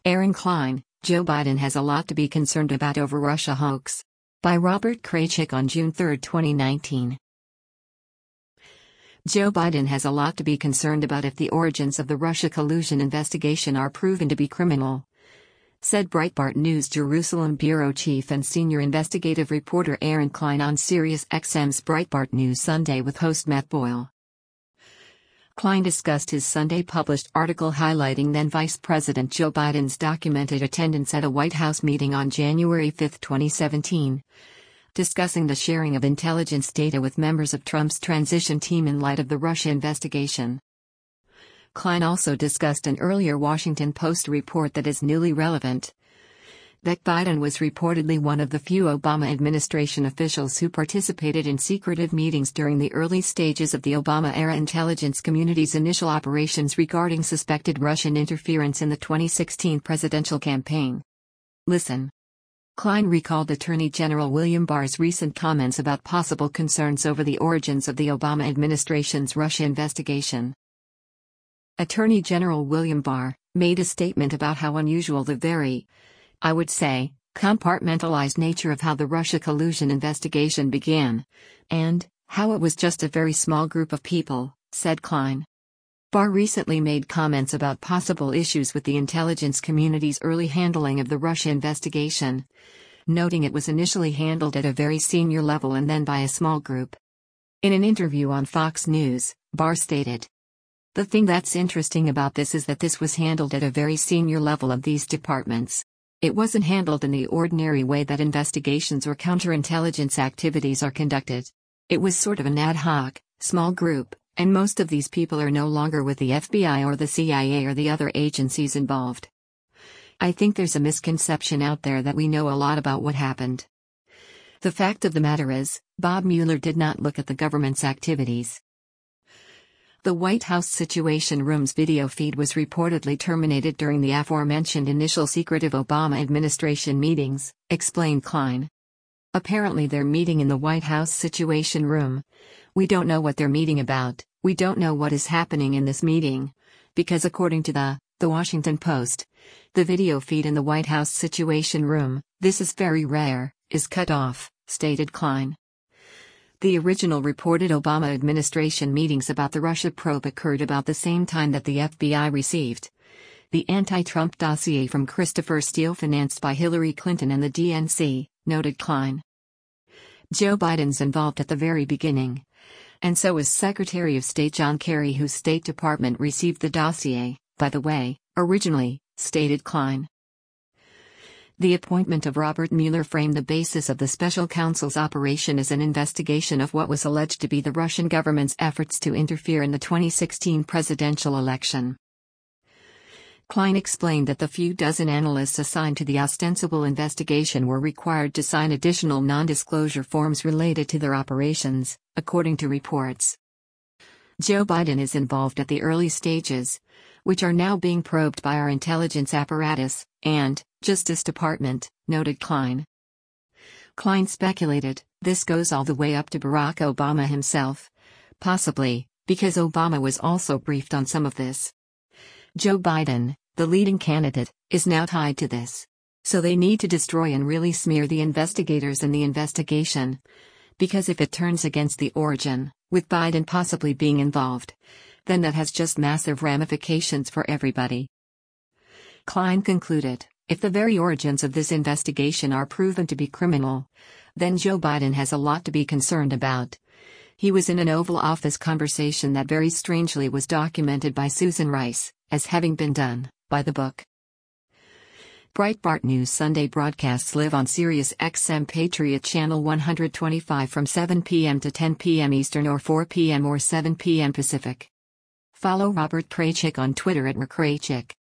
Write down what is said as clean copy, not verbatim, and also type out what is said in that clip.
Aaron Klein, Joe Biden has a lot to be concerned about over Russia hoax. By Robert Kraychik on June 3, 2019. Joe Biden has a lot to be concerned about if the origins of the Russia collusion investigation are proven to be criminal, said Breitbart News Jerusalem bureau chief and senior investigative reporter Aaron Klein on SiriusXM's Breitbart News Sunday with host Matt Boyle. Klein discussed his Sunday published article highlighting then Vice President Joe Biden's documented attendance at a White House meeting on January 5, 2017, discussing the sharing of intelligence data with members of Trump's transition team in light of the Russia investigation. Klein also discussed an earlier Washington Post report that is newly relevant, that Biden was reportedly one of the few Obama administration officials who participated in secretive meetings during the early stages of the Obama-era intelligence community's initial operations regarding suspected Russian interference in the 2016 presidential campaign. Listen. Klein recalled Attorney General William Barr's recent comments about possible concerns over the origins of the Obama administration's Russia investigation. Attorney General William Barr made a statement about how unusual the very, I would say, compartmentalized nature of how the Russia collusion investigation began, and how it was just a very small group of people, said Klein. Barr recently made comments about possible issues with the intelligence community's early handling of the Russia investigation, noting it was initially handled at a very senior level and then by a small group. In an interview on Fox News, Barr stated, "The thing that's interesting about this is that this was handled at a very senior level of these departments. It wasn't handled in the ordinary way that investigations or counterintelligence activities are conducted. It was sort of an ad hoc, small group, and most of these people are no longer with the FBI or the CIA or the other agencies involved. I think there's a misconception out there that we know a lot about what happened. The fact of the matter is, Bob Mueller did not look at the government's activities." The White House Situation Room's video feed was reportedly terminated during the aforementioned initial secretive Obama administration meetings, explained Klein. Apparently they're meeting in the White House Situation Room. We don't know what they're meeting about, we don't know what is happening in this meeting, because according to the Washington Post, the video feed in the White House Situation Room, this is very rare, is cut off, stated Klein. The original reported Obama administration meetings about the Russia probe occurred about the same time that the FBI received the anti-Trump dossier from Christopher Steele financed by Hillary Clinton and the DNC, noted Klein. Joe Biden's involved at the very beginning, and so is Secretary of State John Kerry, whose State Department received the dossier, by the way, originally, stated Klein. The appointment of Robert Mueller framed the basis of the special counsel's operation as an investigation of what was alleged to be the Russian government's efforts to interfere in the 2016 presidential election. Klein explained that the few dozen analysts assigned to the ostensible investigation were required to sign additional non-disclosure forms related to their operations, according to reports. Joe Biden is involved at the early stages, which are now being probed by our intelligence apparatus and Justice Department, noted Klein. Klein speculated, this goes all the way up to Barack Obama himself, possibly, because Obama was also briefed on some of this. Joe Biden, the leading candidate, is now tied to this. So they need to destroy and really smear the investigators and the investigation, because if it turns against the origin, with Biden possibly being involved, then that has just massive ramifications for everybody. Klein concluded, if the very origins of this investigation are proven to be criminal, then Joe Biden has a lot to be concerned about. He was in an Oval Office conversation that very strangely was documented by Susan Rice, as having been done, by the book. Breitbart News Sunday broadcasts live on SiriusXM Patriot Channel 125 from 7 p.m. to 10 p.m. Eastern or 4 p.m. or 7 p.m. Pacific. Follow Robert Kraychik on Twitter @RKraychik.